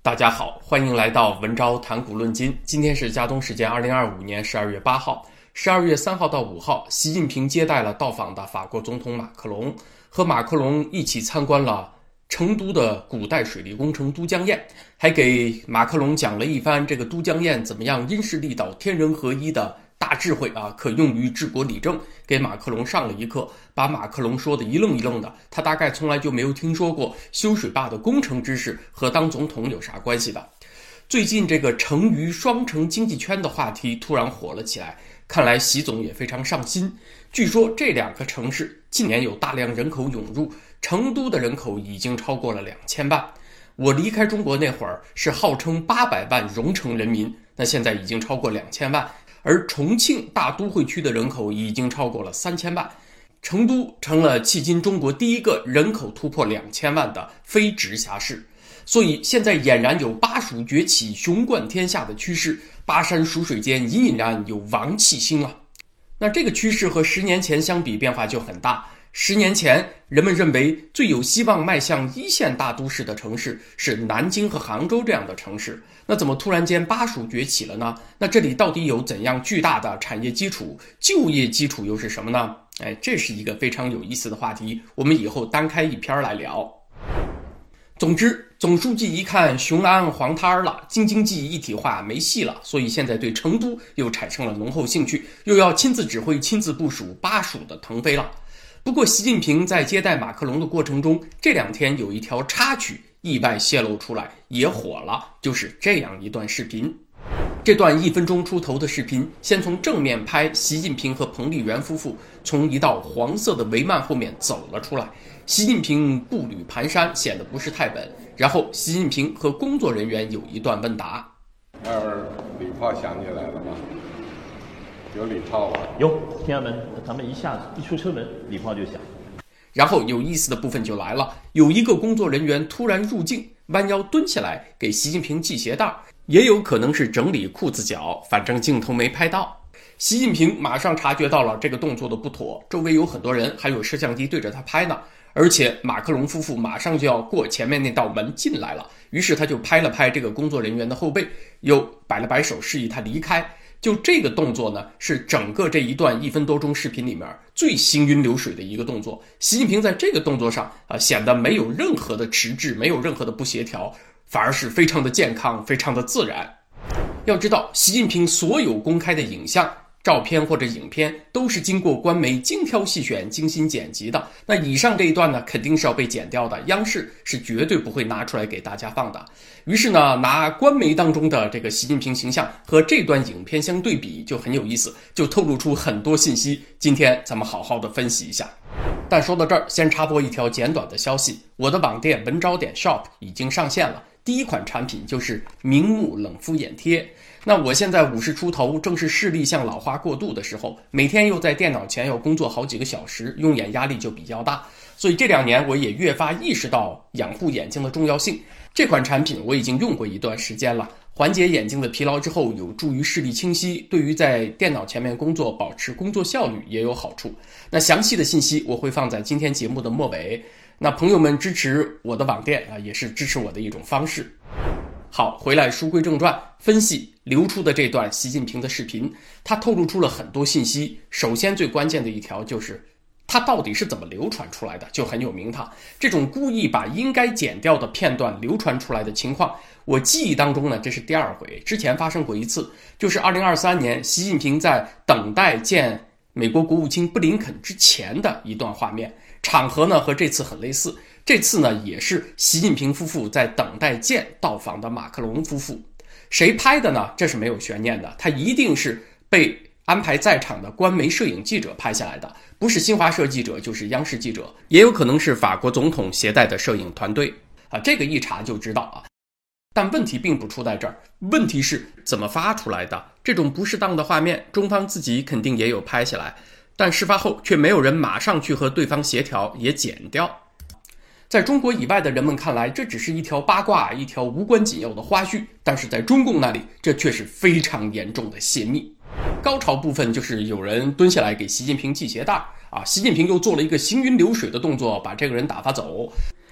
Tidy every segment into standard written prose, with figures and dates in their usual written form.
大家好，欢迎来到文昭谈古论今。今天是加东时间2025年12月8号，12月3号到5号，习近平接待了到访的法国总统马克龙，和马克龙一起参观了成都的古代水利工程都江堰，还给马克龙讲了一番这个都江堰怎么样因势利导、天人合一的大智慧啊，可用于治国理政，给马克龙上了一课，把马克龙说的一愣一愣的。他大概从来就没有听说过修水坝的工程知识和当总统有啥关系的。最近这个成渝双城经济圈的话题突然火了起来，看来习总也非常上心。据说这两个城市近年有大量人口涌入，成都的人口已经超过了2000万。我离开中国那会儿是号称800万蓉城人民，那现在已经超过2000万。而重庆大都会区的人口已经超过了3000万，成都成了迄今中国第一个人口突破2000万的非直辖市。所以现在俨然有巴蜀崛起、雄冠天下的趋势，巴山蜀水间隐隐然有王气兴啊。那这个趋势和10年前相比变化就很大。10年前，人们认为最有希望迈向一线大都市的城市是南京和杭州这样的城市，那怎么突然间巴蜀崛起了呢？那这里到底有怎样巨大的产业基础，就业基础又是什么呢？这是一个非常有意思的话题，我们以后单开一篇来聊。总之，总书记一看雄安黄摊了，京津冀一体化没戏了，所以现在对成都又产生了浓厚兴趣，又要亲自指挥、亲自部署巴蜀的腾飞了。不过习近平在接待马克龙的过程中，这2天有一条插曲意外泄露出来，也火了，就是这样一段视频。这段1分钟出头的视频，先从正面拍习近平和彭丽媛夫妇从一道黄色的帷幔后面走了出来，习近平步履蹒跚，显得不是太稳。然后习近平和工作人员有一段问答。 礼炮响起来了吗？有礼炮吧？ 有，天安门咱们一出车门，礼炮就响。 然后有意思的部分就来了，有一个工作人员突然入镜，弯腰蹲下来给习近平系鞋带，也有可能是整理裤子脚，反正镜头没拍到。习近平马上察觉到了这个动作的不妥，周围有很多人，还有摄像机对着他拍呢。而且马克龙夫妇马上就要过前面那道门进来了，于是他就拍了拍这个工作人员的后背，又摆了摆手示意他离开。就这个动作呢，是整个这一段1分多钟视频里面最行云流水的一个动作。习近平在这个动作上显得没有任何的迟滞，没有任何的不协调，反而是非常的健康，非常的自然。要知道，习近平所有公开的影像、照片或者影片都是经过官媒精挑细选、精心剪辑的。那以上这一段呢，肯定是要被剪掉的，央视是绝对不会拿出来给大家放的。于是呢，拿官媒当中的这个习近平形象和这段影片相对比，就很有意思，就透露出很多信息。今天咱们好好的分析一下。但说到这儿，先插播一条简短的消息，我的网店文昭点 shop 已经上线了。第一款产品就是明目冷敷眼贴。那我现在50出头，正是视力向老化过度的时候，每天又在电脑前要工作好几个小时，用眼压力就比较大，所以这2年我也越发意识到养护眼睛的重要性。这款产品我已经用过一段时间了，缓解眼睛的疲劳之后，有助于视力清晰，对于在电脑前面工作保持工作效率也有好处。那详细的信息我会放在今天节目的末尾。那朋友们支持我的网店也是支持我的一种方式。好，回来书归正传，分析流出的这段习近平的视频，他透露出了很多信息。首先最关键的一条就是他到底是怎么流传出来的，就很有名堂。这种故意把应该剪掉的片段流传出来的情况，我记忆当中呢，这是第2回，之前发生过一次，就是2023年习近平在等待见美国国务卿布林肯之前的一段画面，场合呢和这次很类似。这次呢也是习近平夫妇在等待见到访的马克龙夫妇。谁拍的呢？这是没有悬念的，他一定是被安排在场的官媒摄影记者拍下来的，不是新华社记者就是央视记者，也有可能是法国总统携带的摄影团队这个一查就知道啊。但问题并不出在这儿，问题是怎么发出来的。这种不适当的画面，中方自己肯定也有拍下来，但事发后却没有人马上去和对方协调，也剪掉。在中国以外的人们看来，这只是一条八卦，一条无关紧要的花絮，但是在中共那里，这却是非常严重的泄密。高潮部分就是有人蹲下来给习近平系鞋带习近平又做了一个行云流水的动作，把这个人打发走。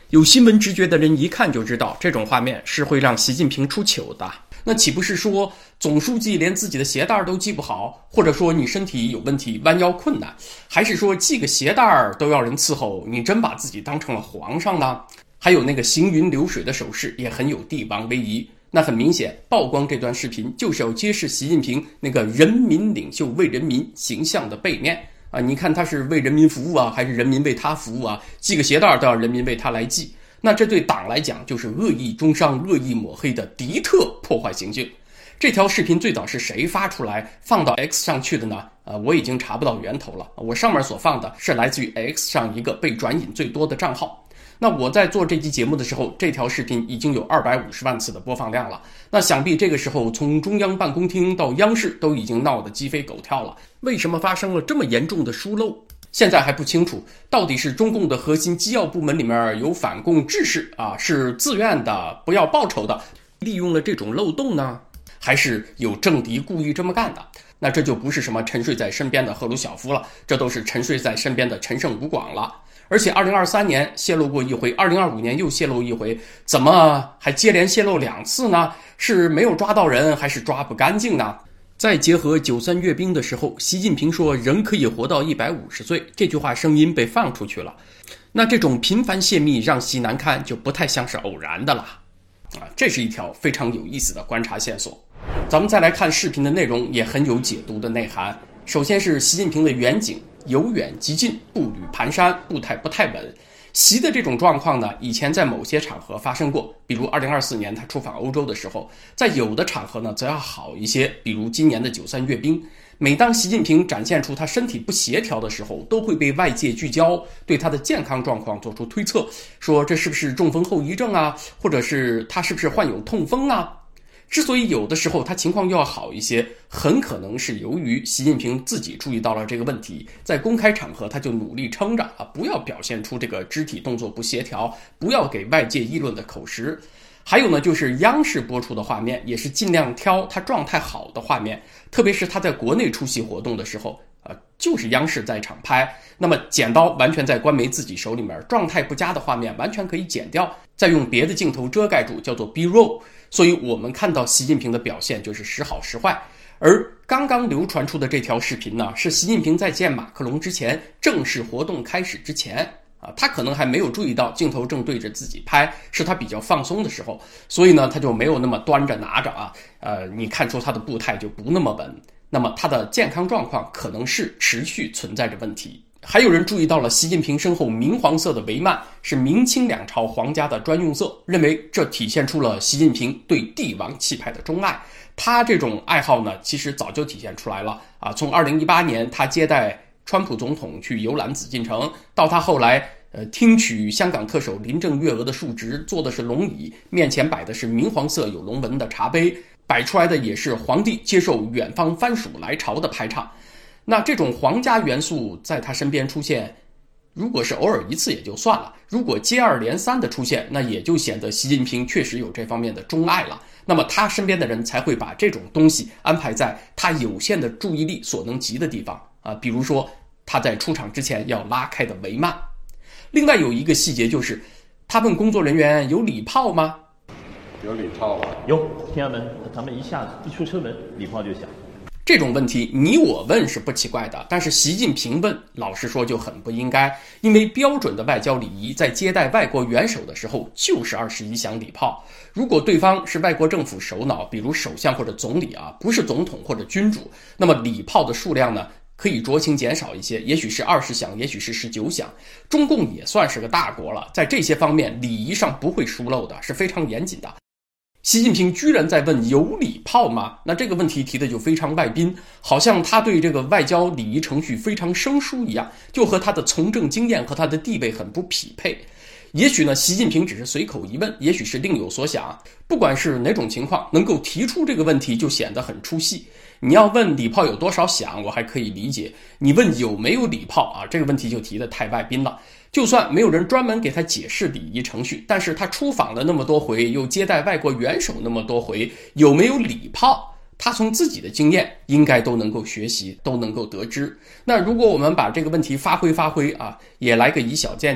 有新闻直觉的人一看就知道，这种画面是会让习近平出糗的。那岂不是说总书记连自己的鞋带都系不好，或者说你身体有问题弯腰困难，还是说系个鞋带都要人伺候，你真把自己当成了皇上呢？还有那个行云流水的手势也很有帝王威仪。那很明显，曝光这段视频就是要揭示习近平那个人民领袖为人民形象的背面啊！你看他是为人民服务啊，还是人民为他服务啊？系个鞋带都要人民为他来系，那这对党来讲就是恶意中伤、恶意抹黑的敌特破坏行径。这条视频最早是谁发出来放到 X 上去的呢？我已经查不到源头了。我上面所放的是来自于 X 上一个被转引最多的账号。那我在做这期节目的时候，这条视频已经有250万次的播放量了。那想必这个时候从中央办公厅到央视都已经闹得鸡飞狗跳了。为什么发生了这么严重的疏漏？现在还不清楚，到底是中共的核心机要部门里面有反共志士啊，是自愿的，不要报酬的，利用了这种漏洞呢？还是有政敌故意这么干的？那这就不是什么沉睡在身边的赫鲁晓夫了，这都是沉睡在身边的陈胜吴广了。而且2023年泄露过一回，2025年又泄露一回，怎么还接连泄露2次呢？是没有抓到人，还是抓不干净呢？再结合93阅兵的时候，习近平说人可以活到150岁，这句话声音被放出去了。那这种频繁泄密让习难堪，就不太像是偶然的了。这是一条非常有意思的观察线索。咱们再来看视频的内容，也很有解读的内涵。首先是习近平的远景，由远及近，步履蹒跚，步态不太稳。习的这种状况呢，以前在某些场合发生过，比如2024年他出访欧洲的时候，在有的场合呢则要好一些，比如今年的93阅兵。每当习近平展现出他身体不协调的时候，都会被外界聚焦，对他的健康状况做出推测，说这是不是中风后遗症啊，或者是他是不是患有痛风啊。之所以有的时候他情况又要好一些，很可能是由于习近平自己注意到了这个问题，在公开场合他就努力撑着不要表现出这个肢体动作不协调，不要给外界议论的口实。还有呢，就是央视播出的画面也是尽量挑他状态好的画面，特别是他在国内出席活动的时候就是央视在场拍，那么剪刀完全在官媒自己手里面，状态不佳的画面完全可以剪掉，再用别的镜头遮盖住，叫做 B-roll。 所以我们看到习近平的表现就是时好时坏。而刚刚流传出的这条视频呢，是习近平在见马克龙之前，正式活动开始之前他可能还没有注意到镜头正对着自己拍，是他比较放松的时候，所以呢他就没有那么端着拿着你看出他的步态就不那么稳，那么他的健康状况可能是持续存在着问题。还有人注意到了习近平身后明黄色的帷幔是明清两朝皇家的专用色，认为这体现出了习近平对帝王气派的钟爱。他这种爱好呢，其实早就体现出来了从2018年他接待川普总统去游览紫禁城，到他后来听取香港特首林郑月娥的述职，坐的是龙椅，面前摆的是明黄色有龙纹的茶杯，摆出来的也是皇帝接受远方藩属来朝的排场。那这种皇家元素在他身边出现，如果是偶尔一次也就算了，如果接二连三的出现，那也就显得习近平确实有这方面的钟爱了。那么他身边的人才会把这种东西安排在他有限的注意力所能及的地方比如说他在出场之前要拉开的帷幔。另外有一个细节就是，他问工作人员有礼炮吗？ 有礼炮吧？ 有，天安门咱们一出车门，礼炮就响。 这种问题你我问是不奇怪的，但是习近平问，老实说就很不应该。因为标准的外交礼仪，在接待外国元首的时候就是21响礼炮。如果对方是外国政府首脑，比如首相或者总理不是总统或者君主，那么礼炮的数量呢可以酌情减少一些，也许是20响，也许是19响。中共也算是个大国了，在这些方面礼仪上不会疏漏的，是非常严谨的。习近平居然在问有礼炮吗？那这个问题提的就非常外宾，好像他对这个外交礼仪程序非常生疏一样，就和他的从政经验和他的地位很不匹配。也许呢，习近平只是随口一问，也许是另有所想。不管是哪种情况，能够提出这个问题就显得很出戏。你要问礼炮有多少响，我还可以理解，你问有没有礼炮这个问题就提得太外宾了。就算没有人专门给他解释礼仪程序，但是他出访了那么多回，又接待外国元首那么多回，有没有礼炮，他从自己的经验应该都能够学习，都能够得知。那如果我们把这个问题发挥也来个以小见大，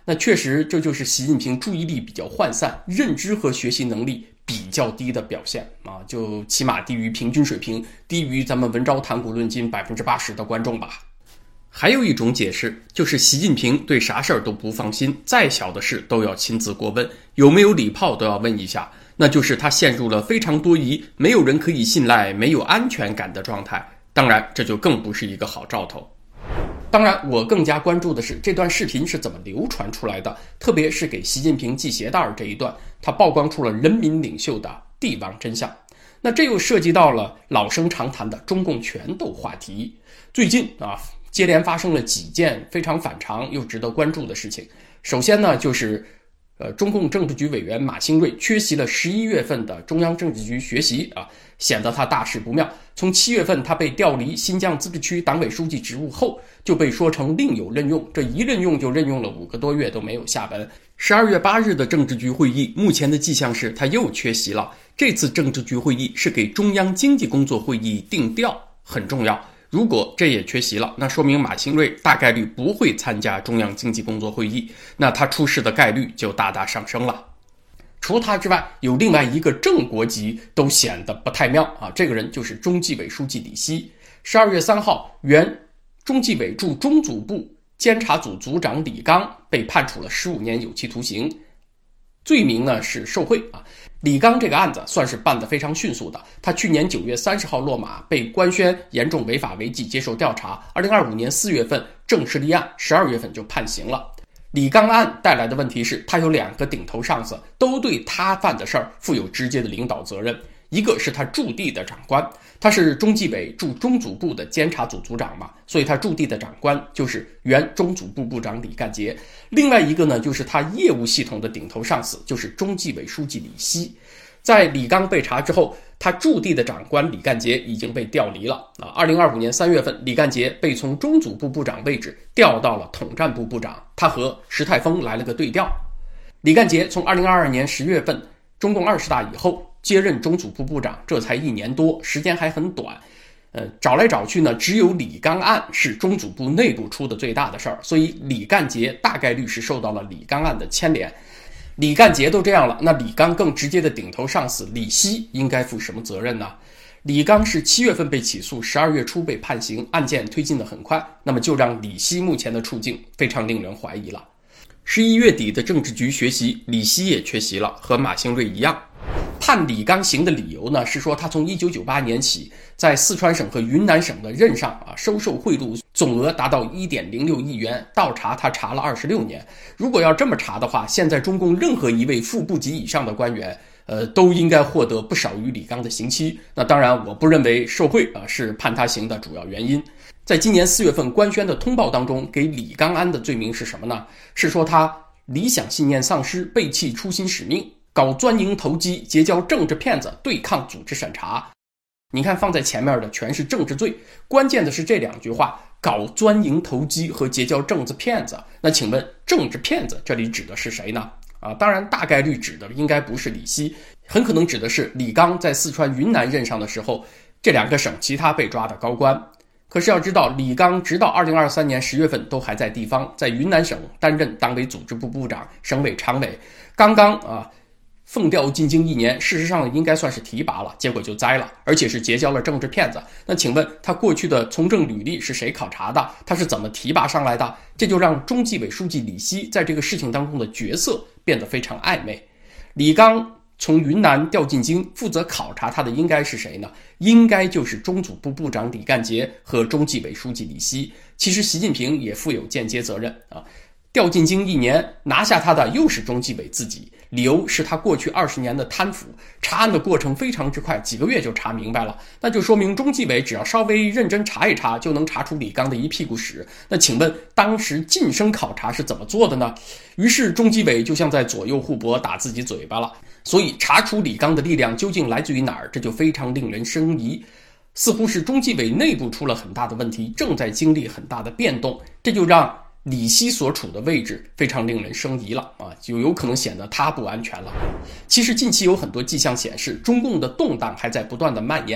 那确实这就是习近平注意力比较涣散，认知和学习能力比较低的表现啊，就起码低于平均水平，低于咱们文昭谈古论今80%的观众吧。还有一种解释，就是习近平对啥事儿都不放心，再小的事都要亲自过问，有没有礼炮都要问一下，那就是他陷入了非常多疑、没有人可以信赖、没有安全感的状态。当然，这就更不是一个好兆头。当然，我更加关注的是这段视频是怎么流传出来的，特别是给习近平系鞋带这一段，它曝光出了人民领袖的帝王真相。那这又涉及到了老生常谈的中共权斗话题。最近接连发生了几件非常反常又值得关注的事情。首先呢，就是中共政治局委员马兴瑞缺席了11月份的中央政治局学习显得他大事不妙。从7月份他被调离新疆自治区党委书记职务后，就被说成另有任用，这一任用就任用了5个多月都没有下文。12月8日的政治局会议，目前的迹象是他又缺席了。这次政治局会议是给中央经济工作会议定调，很重要。如果这也缺席了，那说明马兴瑞大概率不会参加中央经济工作会议，那他出事的概率就大大上升了。除他之外，有另外一个正国级都显得不太妙这个人就是中纪委书记李希。12月3号，原中纪委驻中组部监察组组长李刚被判处了15年有期徒刑，罪名呢是受贿李刚这个案子算是办得非常迅速的，他去年9月30号落马，被官宣严重违法违纪接受调查，2025年4月份正式立案，12月份就判刑了。李刚案带来的问题是，他有2个顶头上司都对他犯的事儿负有直接的领导责任，一个是他驻地的长官，他是中纪委驻中组部的监察组组长嘛，所以他驻地的长官就是原中组部部长李干杰。另外一个呢，就是他业务系统的顶头上司，就是中纪委书记李希。在李刚被查之后，他驻地的长官李干杰已经被调离了2025年3月份，李干杰被从中组部部长位置调到了统战部部长，他和石泰峰来了个对调。李干杰从2022年10月份中共20大以后接任中组部部长，这才1年多，时间还很短。找来找去呢，只有李刚案是中组部内部出的最大的事儿，所以李干杰大概率是受到了李刚案的牵连。李干杰都这样了，那李刚更直接的顶头上司李希应该负什么责任呢？李刚是7月份被起诉，12月初被判刑，案件推进得很快，那么就让李希目前的处境非常令人怀疑了。11月底的政治局学习，李希也缺席了，和马兴瑞一样。判李刚刑的理由呢，是说他从1998年起在四川省和云南省的任上收受贿赂，总额达到1.06亿元，倒查他查了26年。如果要这么查的话，现在中共任何一位副部级以上的官员都应该获得不少于李刚的刑期。那当然我不认为受贿是判他刑的主要原因。在今年4月份官宣的通报当中，给李刚安的罪名是什么呢？是说他理想信念丧失，背弃初心使命，搞钻营投机，结交政治骗子，对抗组织审查。你看放在前面的全是政治罪，关键的是这2句话，搞钻营投机和结交政治骗子。那请问政治骗子这里指的是谁呢？当然大概率指的应该不是李希，很可能指的是李刚在四川云南任上的时候，这2个省其他被抓的高官。可是要知道，李刚直到2023年10月份都还在地方，在云南省担任党委组织部部长、省委常委，刚刚奉调进京1年，事实上应该算是提拔了，结果就栽了，而且是结交了政治骗子。那请问他过去的从政履历是谁考察的？他是怎么提拔上来的？这就让中纪委书记李希在这个事情当中的角色变得非常暧昧。李刚从云南调进京，负责考察他的应该是谁呢？应该就是中组部部长李干杰和中纪委书记李希。其实习近平也负有间接责任调进京1年，拿下他的又是中纪委自己，理由是他过去20年的贪腐，查案的过程非常之快，几个月就查明白了。那就说明中纪委只要稍微认真查一查，就能查出李刚的一屁股屎。那请问当时晋升考察是怎么做的呢？于是中纪委就像在左右互搏，打自己嘴巴了。所以查出李刚的力量究竟来自于哪儿，这就非常令人生疑。似乎是中纪委内部出了很大的问题，正在经历很大的变动，这就让李希所处的位置非常令人生疑了就有可能显得他不安全了。其实近期有很多迹象显示，中共的动荡还在不断的蔓延。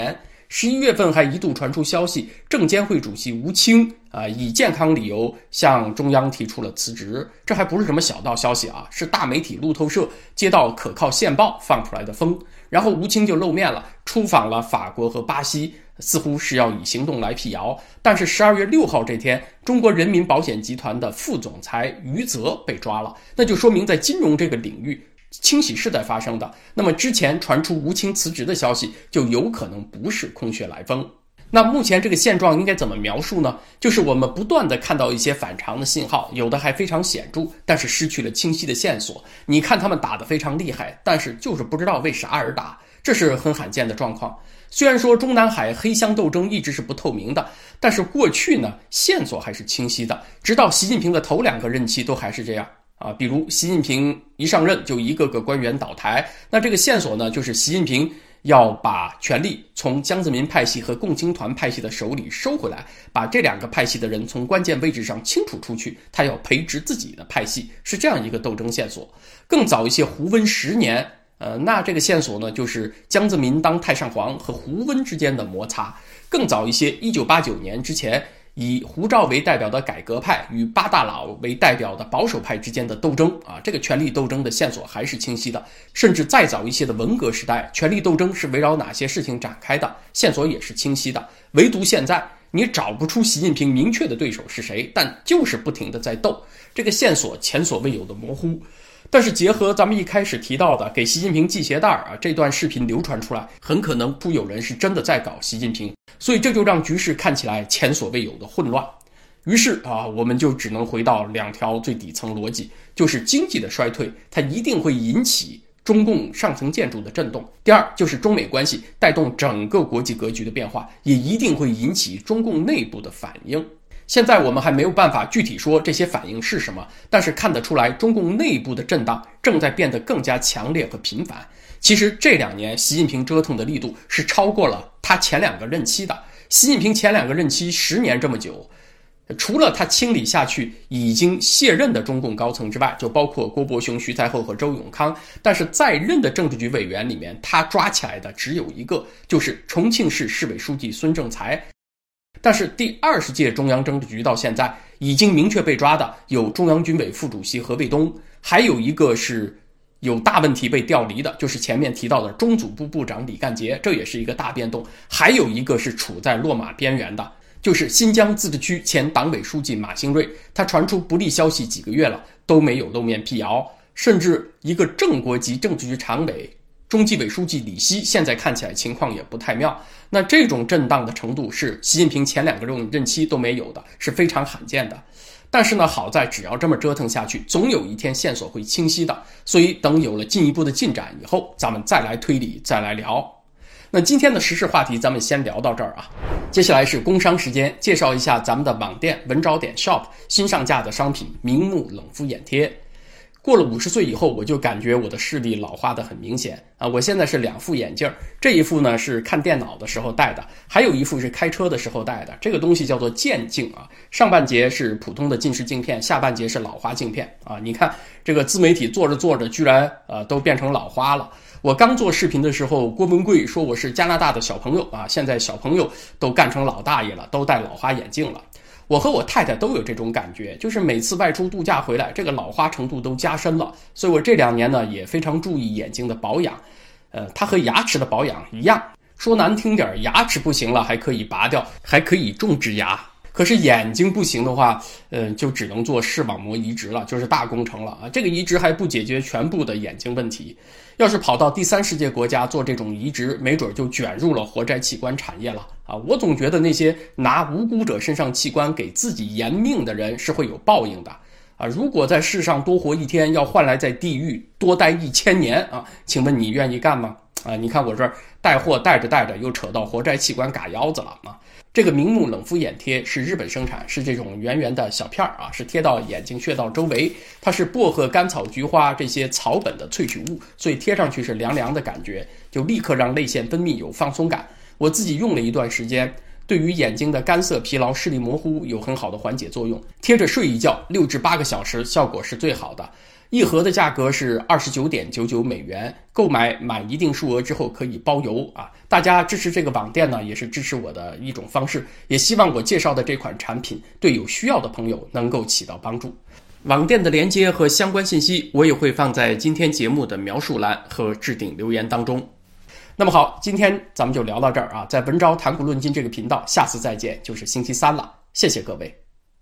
11月份还一度传出消息，证监会主席吴清以健康理由向中央提出了辞职。这还不是什么小道消息啊，是大媒体路透社接到可靠线报放出来的风。然后吴清就露面了，出访了法国和巴西，似乎是要以行动来辟谣。但是12月6号这天，中国人民保险集团的副总裁余则被抓了，那就说明在金融这个领域清洗是在发生的。那么之前传出吴清辞职的消息就有可能不是空穴来风。那目前这个现状应该怎么描述呢？就是我们不断的看到一些反常的信号，有的还非常显著，但是失去了清晰的线索。你看他们打得非常厉害，但是就是不知道为啥而打，这是很罕见的状况。虽然说中南海黑箱斗争一直是不透明的，但是过去呢线索还是清晰的，直到习近平的头2个任期都还是这样比如习近平一上任就一个个官员倒台，那这个线索呢就是习近平要把权力从江泽民派系和共青团派系的手里收回来，把这2个派系的人从关键位置上清除出去，他要培植自己的派系，是这样一个斗争线索。更早一些，胡温10年那这个线索呢就是江泽民当太上皇和胡温之间的摩擦。更早一些，1989年之前，以胡兆为代表的改革派与8大佬为代表的保守派之间的斗争这个权力斗争的线索还是清晰的。甚至再早一些的文革时代，权力斗争是围绕哪些事情展开的，线索也是清晰的。唯独现在你找不出习近平明确的对手是谁，但就是不停的在斗，这个线索前所未有的模糊。但是结合咱们一开始提到的给习近平系鞋带这段视频流传出来，很可能有人是真的在搞习近平，所以这就让局势看起来前所未有的混乱。于是我们就只能回到2条最底层逻辑，就是经济的衰退它一定会引起中共上层建筑的震动。第二，就是中美关系带动整个国际格局的变化，也一定会引起中共内部的反应。现在我们还没有办法具体说这些反应是什么，但是看得出来中共内部的震荡正在变得更加强烈和频繁。其实这2年习近平折腾的力度是超过了他前2个任期的。习近平前2个任期10年这么久，除了他清理下去已经卸任的中共高层之外，就包括郭伯雄、徐才厚和周永康，但是在任的政治局委员里面，他抓起来的只有一个，就是重庆市市委书记孙政才。但是第20届中央政治局到现在已经明确被抓的有中央军委副主席何卫东，还有一个是有大问题被调离的，就是前面提到的中组部部长李干杰，这也是一个大变动。还有一个是处在落马边缘的，就是新疆自治区前党委书记马兴瑞，他传出不利消息几个月了，都没有露面辟谣。甚至一个正国级政治局常委中纪委书记李希，现在看起来情况也不太妙。那这种震荡的程度是习近平前2个任期都没有的，是非常罕见的。但是呢，好在只要这么折腾下去，总有一天线索会清晰的。所以等有了进一步的进展以后，咱们再来推理，再来聊。那今天的时事话题咱们先聊到这儿接下来是工商时间，介绍一下咱们的网店文找点 shop 新上架的商品明目冷敷眼贴。过了50岁以后，我就感觉我的视力老化得很明显我现在是2副眼镜，这一副呢是看电脑的时候戴的，还有一副是开车的时候戴的。这个东西叫做渐镜上半截是普通的近视镜片，下半截是老花镜片你看这个自媒体做着做着居然都变成老花了。我刚做视频的时候，郭文贵说我是加拿大的小朋友现在小朋友都干成老大爷了，都戴老花眼镜了。我和我太太都有这种感觉，就是每次外出度假回来，这个老花程度都加深了。所以我这2年呢也非常注意眼睛的保养。它和牙齿的保养一样，说难听点，牙齿不行了还可以拔掉，还可以种植牙。可是眼睛不行的话，就只能做视网膜移植了，就是大工程了这个移植还不解决全部的眼睛问题。要是跑到第3世界国家做这种移植，没准就卷入了活摘器官产业了我总觉得那些拿无辜者身上器官给自己延命的人是会有报应的如果在世上多活1天，要换来在地狱多待1000年请问你愿意干吗？你看我这儿带货带着带着又扯到活摘器官嘎腰子了这个明目冷敷眼贴是日本生产，是这种圆圆的小片是贴到眼睛穴道周围，它是薄荷、甘草、菊花这些草本的萃取物，所以贴上去是凉凉的感觉，就立刻让泪腺分泌有放松感。我自己用了一段时间，对于眼睛的干涩、疲劳、视力模糊有很好的缓解作用。贴着睡一觉，6至8个小时效果是最好的。 一盒的价格是29.99美元，购买满一定数额之后可以包邮啊！大家支持这个网店呢，也是支持我的一种方式，也希望我介绍的这款产品对有需要的朋友能够起到帮助。网店的链接和相关信息我也会放在今天节目的描述栏和置顶留言当中。那么好，今天咱们就聊到这儿啊，在文昭谈古论今这个频道，下次再见就是星期三了，谢谢各位。